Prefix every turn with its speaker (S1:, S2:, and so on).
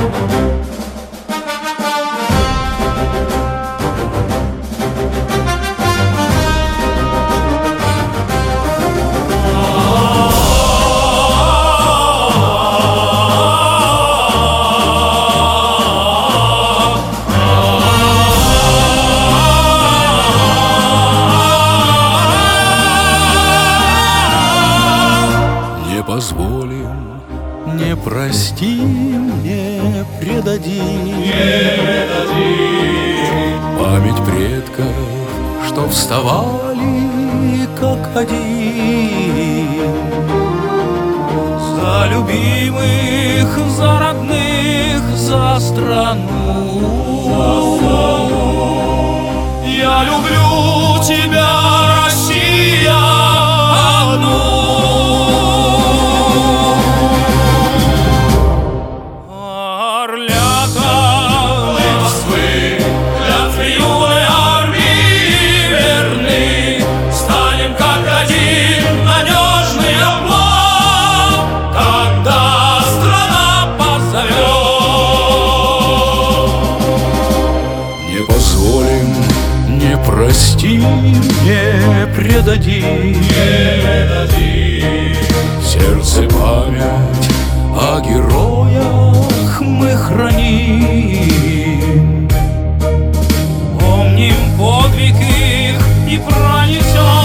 S1: Позволим, не простим, не предадим, память предков, что вставали как один. За любимых, за родных, за страну. Я люблю тебя, Россия, одну. Не простим, не предадим, в сердце память о героях мы храним. Помним подвиг их и пронесем